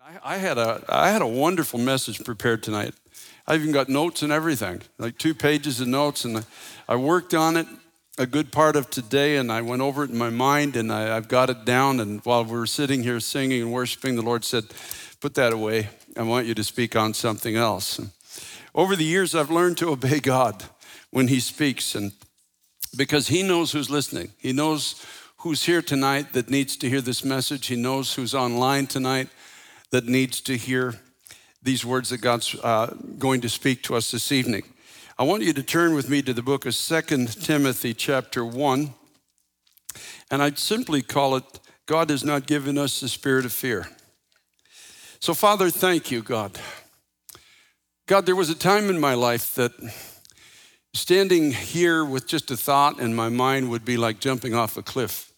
I had a wonderful message prepared tonight. I even got notes and everything, like 2 pages of notes, and I worked on it a good part of today, and I went over it in my mind, and I've got it down. And while we were sitting here singing and worshiping, the Lord said, "Put that away. I want you to speak on something else." And over the years, I've learned to obey God when He speaks, and because He knows who's listening. He knows who's here tonight that needs to hear this message. He knows who's online tonight that needs to hear these words that God's going to speak to us this evening. I want you to turn with me to the book of 2 Timothy chapter 1, and I'd simply call it, God has not given us the spirit of fear. So Father, thank you, God. God, there was a time in my life that standing here with just a thought in my mind would be like jumping off a cliff.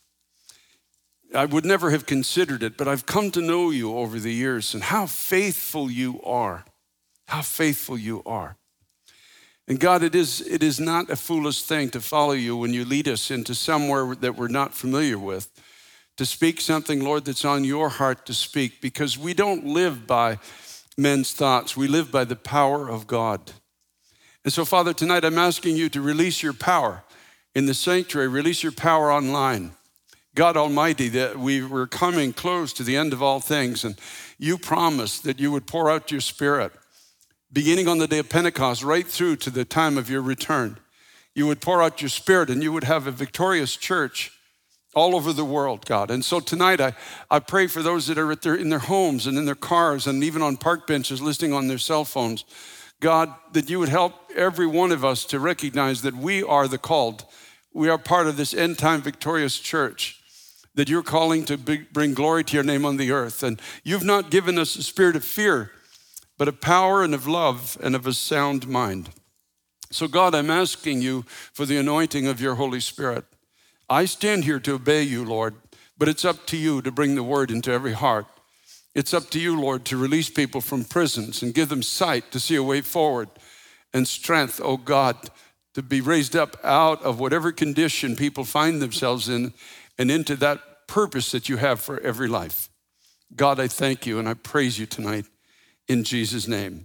I would never have considered it, but I've come to know you over the years and how faithful you are. How faithful you are. And God, it is not a foolish thing to follow you when you lead us into somewhere that we're not familiar with, to speak something, Lord, that's on your heart to speak, because we don't live by men's thoughts. We live by the power of God. And so, Father, tonight I'm asking you to release your power in the sanctuary, release your power online. God Almighty, that we were coming close to the end of all things, and you promised that you would pour out your Spirit, beginning on the day of Pentecost, right through to the time of your return. You would pour out your Spirit, and you would have a victorious church all over the world, God. And so tonight, I pray for those that are in their homes and in their cars and even on park benches listening on their cell phones. God, that you would help every one of us to recognize that we are the called. We are part of this end-time victorious church, that you're calling to bring glory to your name on the earth. And you've not given us a spirit of fear, but of power and of love and of a sound mind. So God, I'm asking you for the anointing of your Holy Spirit. I stand here to obey you, Lord, but it's up to you to bring the word into every heart. It's up to you, Lord, to release people from prisons and give them sight to see a way forward, and strength, oh God, to be raised up out of whatever condition people find themselves in and into that purpose that you have for every life. God, I thank you and I praise you tonight in Jesus' name.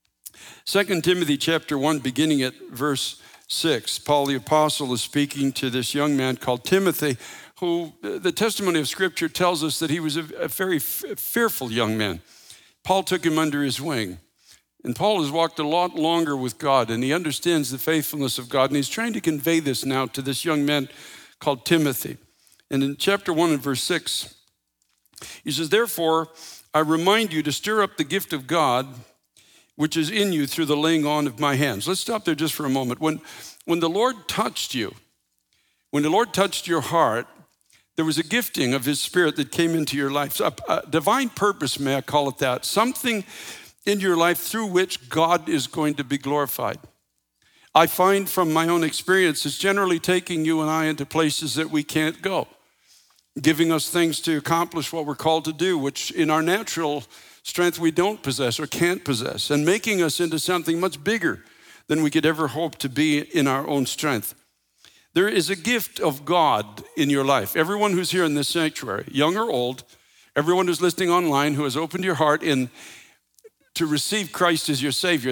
2 Timothy chapter 1, beginning at verse 6, Paul the apostle is speaking to this young man called Timothy, who the testimony of Scripture tells us that he was a very fearful young man. Paul took him under his wing. And Paul has walked a lot longer with God, and he understands the faithfulness of God, and he's trying to convey this now to this young man called Timothy. And in chapter 1 and verse 6, he says, "Therefore, I remind you to stir up the gift of God, which is in you through the laying on of my hands." Let's stop there just for a moment. When the Lord touched you, when the Lord touched your heart, there was a gifting of his Spirit that came into your life. So a divine purpose, may I call it that, something in your life through which God is going to be glorified. I find from my own experience, it's generally taking you and I into places that we can't go, giving us things to accomplish what we're called to do, which in our natural strength we don't possess or can't possess, and making us into something much bigger than we could ever hope to be in our own strength. There is a gift of God in your life. Everyone who's here in this sanctuary, young or old, everyone who's listening online who has opened your heart to receive Christ as your Savior.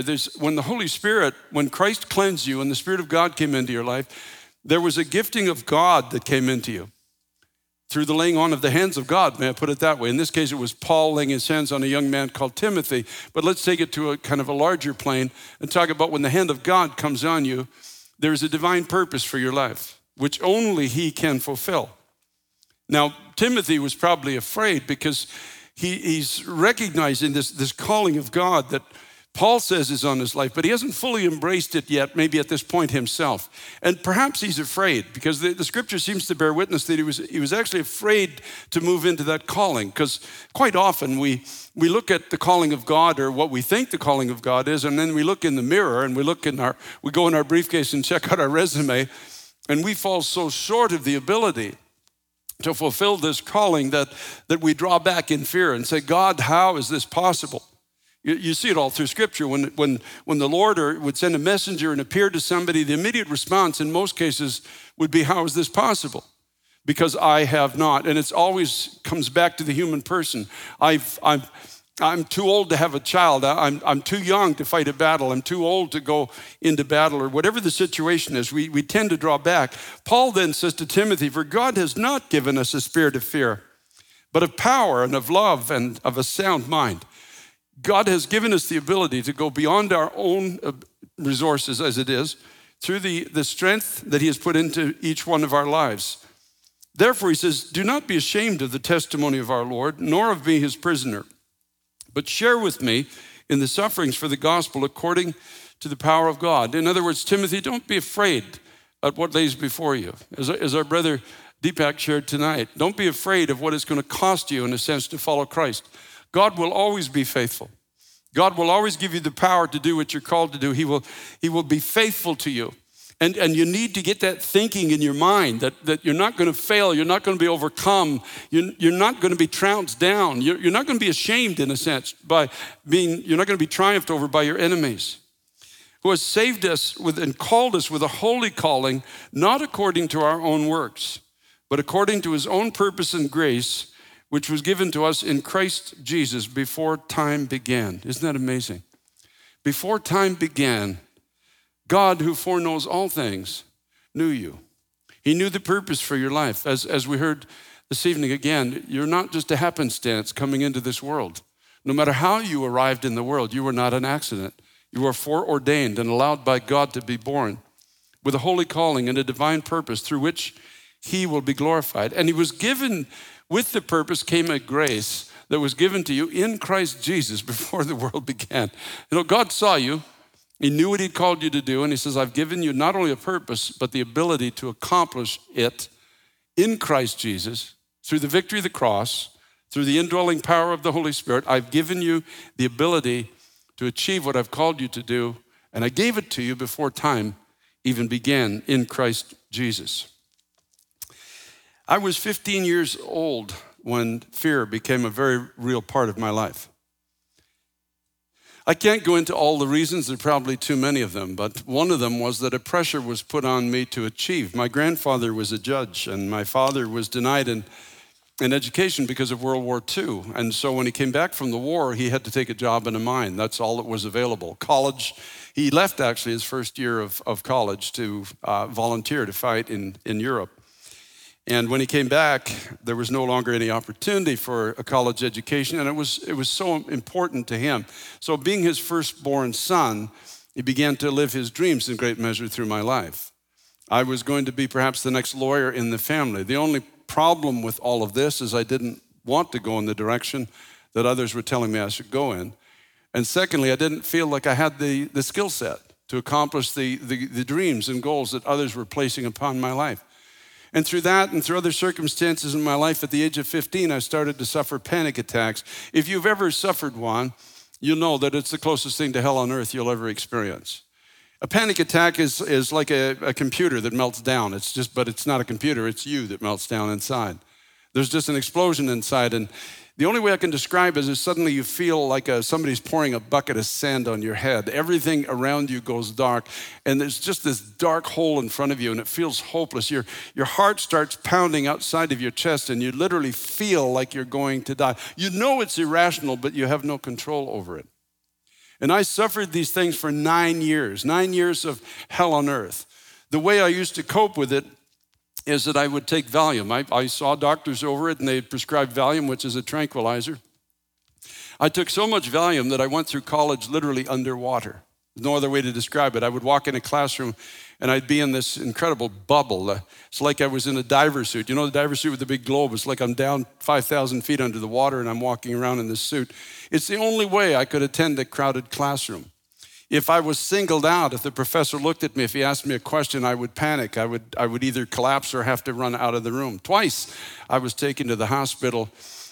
When Christ cleansed you and the Spirit of God came into your life, there was a gifting of God that came into you through the laying on of the hands of God, may I put it that way. In this case, it was Paul laying his hands on a young man called Timothy, but let's take it to a kind of a larger plane and talk about when the hand of God comes on you, there's a divine purpose for your life, which only he can fulfill. Now, Timothy was probably afraid because he's recognizing this calling of God that Paul says is on his life, but he hasn't fully embraced it yet, maybe at this point himself. And perhaps he's afraid because the Scripture seems to bear witness that he was actually afraid to move into that calling, because quite often we look at the calling of God, or what we think the calling of God is, and then we look in the mirror and we go in our briefcase and check out our resume, and we fall so short of the ability to fulfill this calling that we draw back in fear and say, God, how is this possible? You see it all through Scripture. When the Lord would send a messenger and appear to somebody, the immediate response in most cases would be, how is this possible? Because I have not. And it's always comes back to the human person. I'm too old to have a child. I'm too young to fight a battle. I'm too old to go into battle, or whatever the situation is, we tend to draw back. Paul then says to Timothy, for God has not given us a spirit of fear, but of power and of love and of a sound mind. God has given us the ability to go beyond our own resources as it is, through the strength that he has put into each one of our lives. Therefore, he says, do not be ashamed of the testimony of our Lord, nor of me his prisoner, but share with me in the sufferings for the gospel according to the power of God. In other words, Timothy, don't be afraid at what lays before you. As our brother Deepak shared tonight, don't be afraid of what it's going to cost you, in a sense, to follow Christ. God will always be faithful. God will always give you the power to do what you're called to do. He will be faithful to you. And you need to get that thinking in your mind that you're not going to fail, you're not going to be overcome, you're not going to be trounced down, you're not going to be ashamed, in a sense, you're not going to be triumphed over by your enemies, who has saved us and called us with a holy calling, not according to our own works, but according to his own purpose and grace, which was given to us in Christ Jesus before time began. Isn't that amazing? Before time began, God, who foreknows all things, knew you. He knew the purpose for your life. As we heard this evening again, you're not just a happenstance coming into this world. No matter how you arrived in the world, you were not an accident. You were foreordained and allowed by God to be born with a holy calling and a divine purpose through which he will be glorified. And he was given, with the purpose came a grace that was given to you in Christ Jesus before the world began. You know, God saw you. He knew what he'd called you to do, and he says, I've given you not only a purpose, but the ability to accomplish it in Christ Jesus through the victory of the cross, through the indwelling power of the Holy Spirit. I've given you the ability to achieve what I've called you to do, and I gave it to you before time even began in Christ Jesus. I was 15 years old when fear became a very real part of my life. I can't go into all the reasons, there are probably too many of them, but one of them was that a pressure was put on me to achieve. My grandfather was a judge, and my father was denied an education because of World War II. And so when he came back from the war, he had to take a job in a mine. That's all that was available. College, he left actually his first year of college to volunteer to fight in Europe. And when he came back, there was no longer any opportunity for a college education, and it was so important to him. So being his firstborn son, he began to live his dreams in great measure through my life. I was going to be perhaps the next lawyer in the family. The only problem with all of this is I didn't want to go in the direction that others were telling me I should go in. And secondly, I didn't feel like I had the skill set to accomplish the dreams and goals that others were placing upon my life. And through that and through other circumstances in my life, at the age of 15, I started to suffer panic attacks. If you've ever suffered one, you'll know that it's the closest thing to hell on earth you'll ever experience. A panic attack is like a computer that melts down. But it's not a computer, it's you that melts down inside. There's just an explosion inside, and the only way I can describe it is suddenly you feel like somebody's pouring a bucket of sand on your head. Everything around you goes dark, and there's just this dark hole in front of you, and it feels hopeless. Your heart starts pounding outside of your chest, and you literally feel like you're going to die. You know it's irrational, but you have no control over it. And I suffered these things for 9 years of hell on earth. The way I used to cope with it is that I would take Valium. I saw doctors over it, and they prescribed Valium, which is a tranquilizer. I took so much Valium that I went through college literally underwater. There's no other way to describe it. I would walk in a classroom, and I'd be in this incredible bubble. It's like I was in a diver suit. You know the diver suit with the big globe? It's like I'm down 5,000 feet under the water, and I'm walking around in this suit. It's the only way I could attend a crowded classroom. If I was singled out, if the professor looked at me, if he asked me a question, I would panic. I would either collapse or have to run out of the room. Twice I was taken to the hospital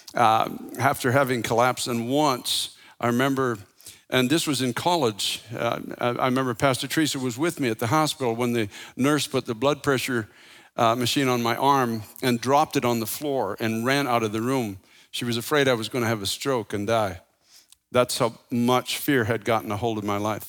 after having collapsed, and once I remember, and this was in college, I remember Pastor Teresa was with me at the hospital when the nurse put the blood pressure machine on my arm and dropped it on the floor and ran out of the room. She was afraid I was going to have a stroke and die. That's how much fear had gotten a hold of my life.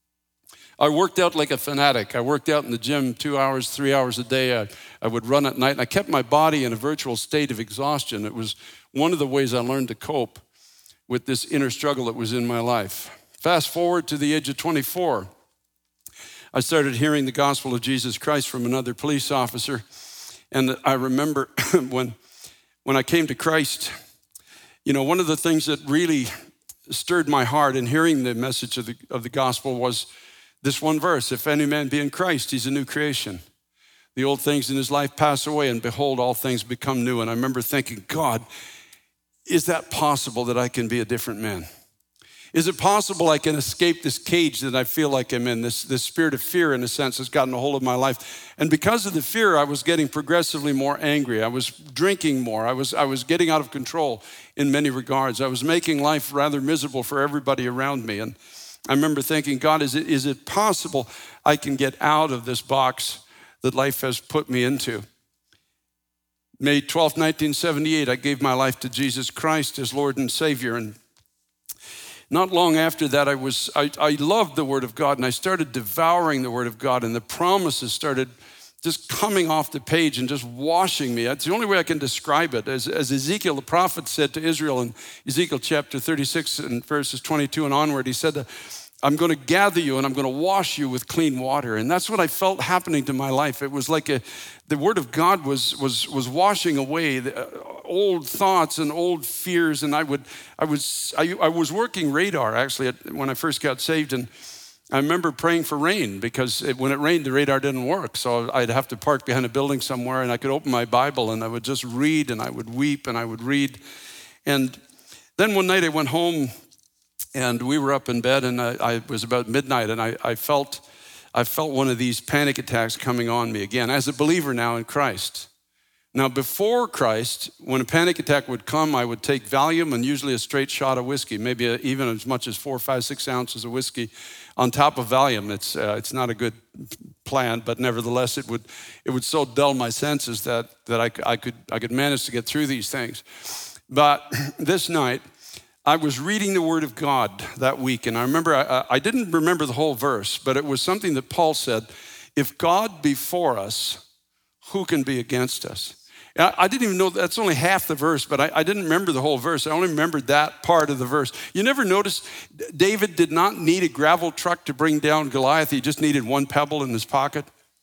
I worked out like a fanatic. I worked out in the gym 2 hours, 3 hours a day. I would run at night, and I kept my body in a virtual state of exhaustion. It was one of the ways I learned to cope. with this inner struggle that was in my life. Fast forward to the age of 24. I started hearing the gospel of Jesus Christ from another police officer. And I remember when I came to Christ, one of the things that really stirred my heart in hearing the message of the gospel was this one verse: if any man be in Christ, he's a new creation. The old things in his life pass away, and behold, all things become new. And I remember thinking, God, is that possible that I can be a different man? Is it possible I can escape this cage that I feel like I'm in? This spirit of fear, in a sense, has gotten a hold of my life. And because of the fear, I was getting progressively more angry. I was drinking more. I was getting out of control in many regards. I was making life rather miserable for everybody around me. And I remember thinking, God, is it possible I can get out of this box that life has put me into? May 12th, 1978, I gave my life to Jesus Christ as Lord and Savior. And not long after that, I loved the Word of God, and I started devouring the Word of God, and the promises started just coming off the page and just washing me. That's the only way I can describe it. As Ezekiel, the prophet, said to Israel in Ezekiel chapter 36 and verses 22 and onward, he said, I'm going to gather you and I'm going to wash you with clean water. And that's what I felt happening to my life. It was like the Word of God was washing away the old thoughts and old fears. And I was working radar actually when I first got saved. And I remember praying for rain because when it rained, the radar didn't work. So I'd have to park behind a building somewhere, and I could open my Bible and I would just read, and I would weep and I would read. And then one night I went home, and we were up in bed, and I was about midnight, and I felt one of these panic attacks coming on me again as a believer now in Christ. Now, before Christ, when a panic attack would come, I would take Valium and usually a straight shot of whiskey, maybe even as much as 4, 5, 6 ounces of whiskey on top of Valium. It's not a good plan, but nevertheless, it would so dull my senses that I could manage to get through these things. But this night, I was reading the Word of God that week, and I remember, I didn't remember the whole verse, but it was something that Paul said, if God be for us, who can be against us? I didn't even know, that's only half the verse, but I didn't remember the whole verse. I only remembered that part of the verse. You never noticed David did not need a gravel truck to bring down Goliath. He just needed one pebble in his pocket.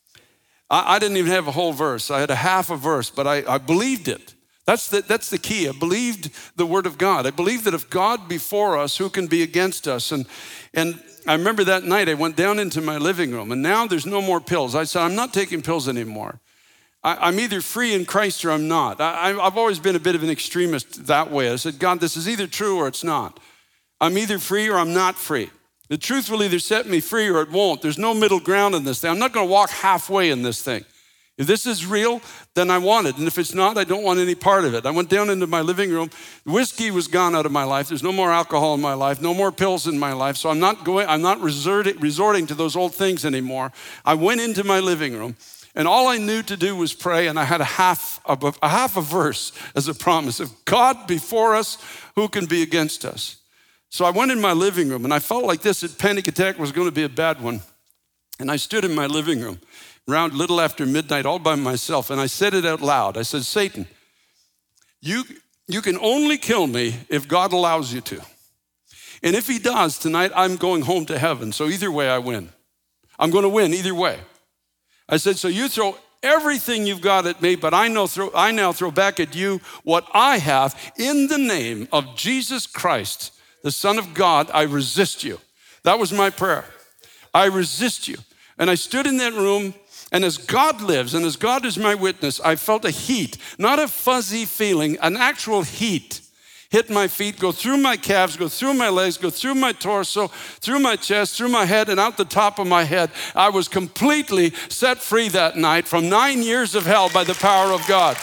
I didn't even have a whole verse. I had a half a verse, but I believed it. That's the key. I believed the Word of God. I believed that if God be for us, who can be against us? And I remember that night I went down into my living room, and now there's no more pills. I said, I'm not taking pills anymore. I'm either free in Christ or I'm not. I've always been a bit of an extremist that way. I said, God, this is either true or it's not. I'm either free or I'm not free. The truth will either set me free or it won't. There's no middle ground in this thing. I'm not going to walk halfway in this thing. If this is real, then I want it. And if it's not, I don't want any part of it. I went down into my living room. Whiskey was gone out of my life. There's no more alcohol in my life, no more pills in my life. So I'm not resorting to those old things anymore. I went into my living room, and all I knew to do was pray, and I had a half a verse as a promise. If God be for us, who can be against us? So I went in my living room, and I felt like this panic attack was going to be a bad one. And I stood in my living room around a little after midnight all by myself, and I said it out loud. I said, Satan, you can only kill me if God allows you to. And if he does, tonight I'm going home to heaven. So either way I win. I'm going to win either way. I said, so you throw everything you've got at me, but I now throw back at you what I have. In the name of Jesus Christ, the Son of God, I resist you. That was my prayer. I resist you. And I stood in that room, and as God lives, and as God is my witness, I felt a heat, not a fuzzy feeling, an actual heat hit my feet, go through my calves, go through my legs, go through my torso, through my chest, through my head, and out the top of my head. I was completely set free that night from 9 years of hell by the power of God.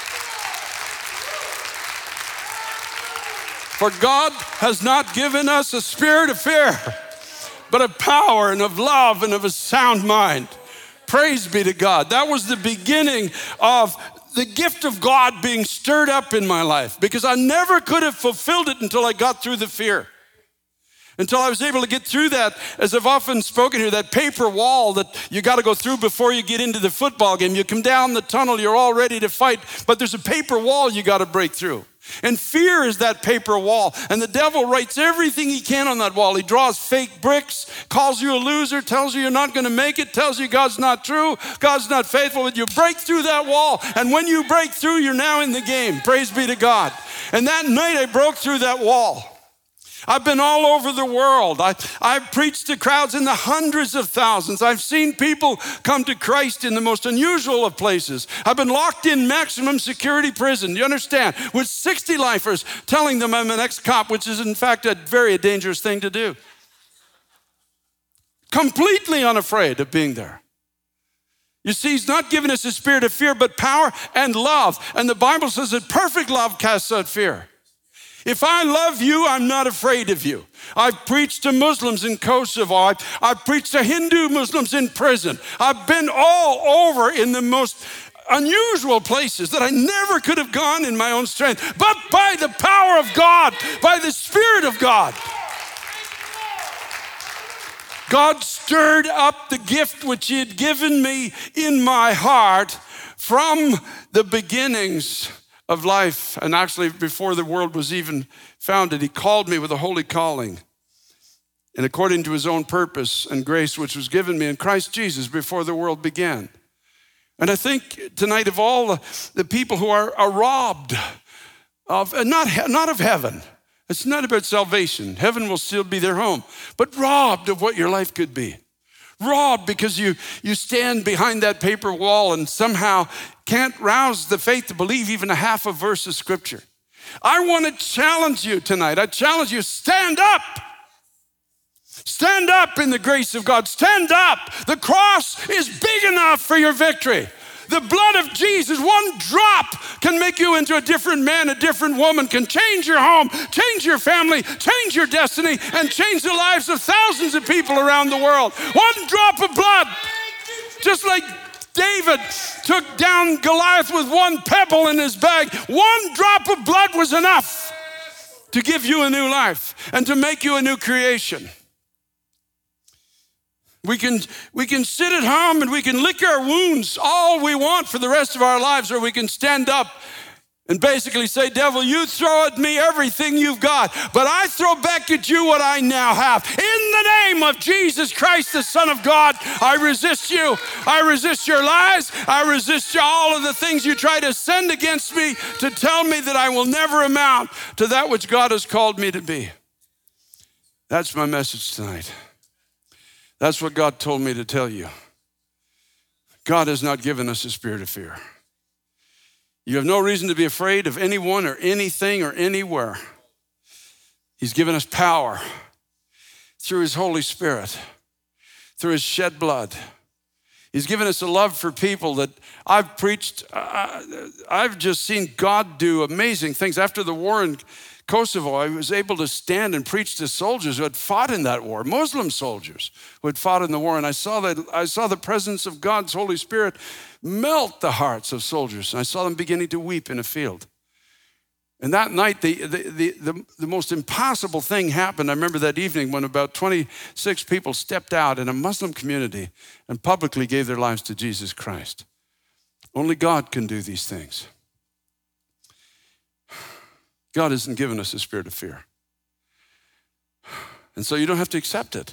For God has not given us a spirit of fear, but of power and of love and of a sound mind. Praise be to God. That was the beginning of the gift of God being stirred up in my life, because I never could have fulfilled it until I got through the fear. until I was able to get through that, as I've often spoken here, that paper wall that you got to go through before you get into the football game. You come down the tunnel, you're all ready to fight, but there's a paper wall you got to break through. And fear is that paper wall. And the devil writes everything he can on that wall. He draws fake bricks, calls you a loser, tells you you're not going to make it, tells you God's not true, God's not faithful. But you break through that wall. And when you break through, you're now in the game. Praise be to God. And that night I broke through that wall. I've been all over the world. I've preached to crowds in the hundreds of thousands. I've seen people come to Christ in the most unusual of places. I've been locked in maximum security prison, you understand, with 60 lifers telling them I'm an ex-cop, which is in fact a very dangerous thing to do. Completely unafraid of being there. You see, he's not given us a spirit of fear, but power and love. And the Bible says that perfect love casts out fear. If I love you, I'm not afraid of you. I've preached to Muslims in Kosovo. I've preached to Hindu Muslims in prison. I've been all over in the most unusual places that I never could have gone in my own strength. But by the power of God, by the Spirit of God, God stirred up the gift which he had given me in my heart from the beginnings of life. And actually, before the world was even founded, he called me with a holy calling. And according to his own purpose and grace, which was given me in Christ Jesus before the world began. And I think tonight of all the people who are robbed of, not of heaven. It's not about salvation. Heaven will still be their home. But robbed of what your life could be. Robbed because you stand behind that paper wall and somehow can't rouse the faith to believe even a half a verse of scripture. I want to challenge you tonight. I challenge you, stand up. Stand up in the grace of God. Stand up. The cross is big enough for your victory. The blood of Jesus, one drop can make you into a different man, a different woman, can change your home, change your family, change your destiny, and change the lives of thousands of people around the world. One drop of blood, just like David took down Goliath with one pebble in his bag, one drop of blood was enough to give you a new life and to make you a new creation. We can sit at home and we can lick our wounds all we want for the rest of our lives, or we can stand up and basically say, devil, you throw at me everything you've got, but I throw back at you what I now have. In the name of Jesus Christ, the Son of God, I resist you. I resist your lies. I resist all of the things you try to send against me to tell me that I will never amount to that which God has called me to be. That's my message tonight. That's what God told me to tell you. God has not given us a spirit of fear. You have no reason to be afraid of anyone or anything or anywhere. He's given us power through his Holy Spirit, through his shed blood. He's given us a love for people that I've preached. I've just seen God do amazing things. After the war in Kosovo, I was able to stand and preach to soldiers who had fought in that war, Muslim soldiers who had fought in the war. And I saw the presence of God's Holy Spirit melt the hearts of soldiers. And I saw them beginning to weep in a field. And that night, the most impossible thing happened. I remember that evening when about 26 people stepped out in a Muslim community and publicly gave their lives to Jesus Christ. Only God can do these things. God hasn't given us a spirit of fear. And so you don't have to accept it.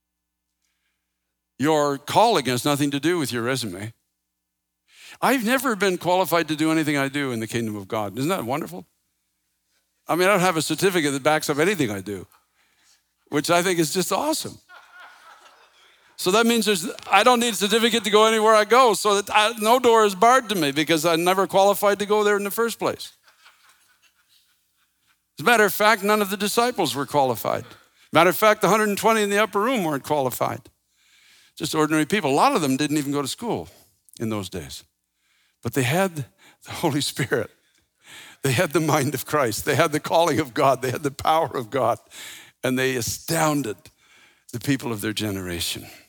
Your calling has nothing to do with your resume. I've never been qualified to do anything I do in the kingdom of God. Isn't that wonderful? I mean, I don't have a certificate that backs up anything I do, which I think is just awesome. So that means I don't need a certificate to go anywhere I go, so that no door is barred to me because I never qualified to go there in the first place. As a matter of fact, none of the disciples were qualified. Matter of fact, the 120 in the upper room weren't qualified. Just ordinary people. A lot of them didn't even go to school in those days. But they had the Holy Spirit. They had the mind of Christ. They had the calling of God. They had the power of God. And they astounded the people of their generation.